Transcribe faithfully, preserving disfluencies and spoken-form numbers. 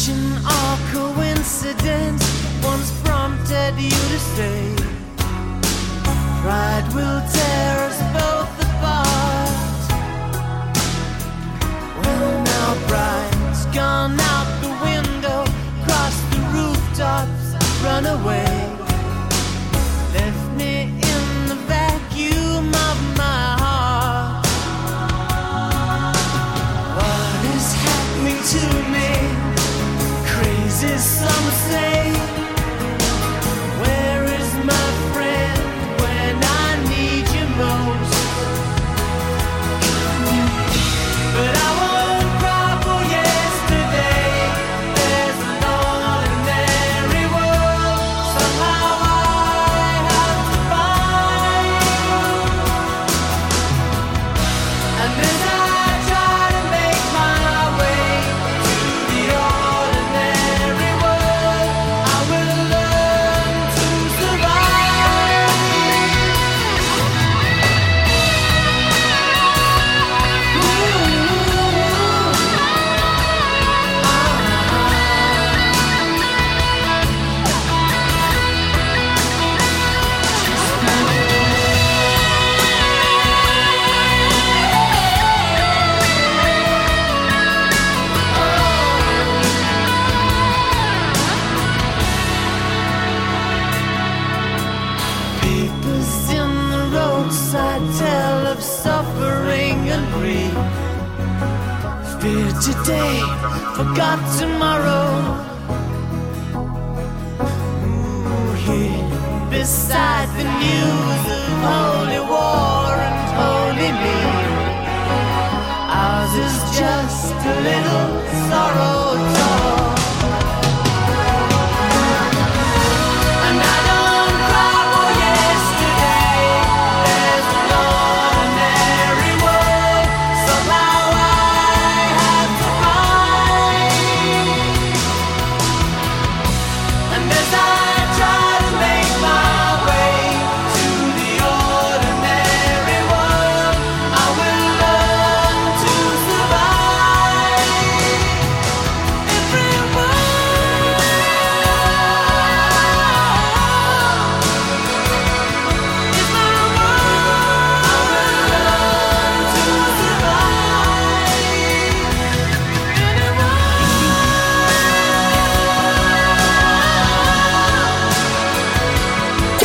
Fortune or coincidence once prompted you to say, pride will tear us both apart. Well, now pride's gone out the window, crossed the rooftops, run away, left me in the vacuum of my heart. What is happening to me? Crazy, some say. Where is my friend when I need you most? But I won't cry for yesterday. There's an ordinary world somehow I have to find. And as I try to make my way to the ordinary world, I will learn to survive. Papers in the roadside tell of suffering and grief. Fear today, forgot tomorrow. Ooh, here beside the news of holy war and holy me, ours is just a little sorrow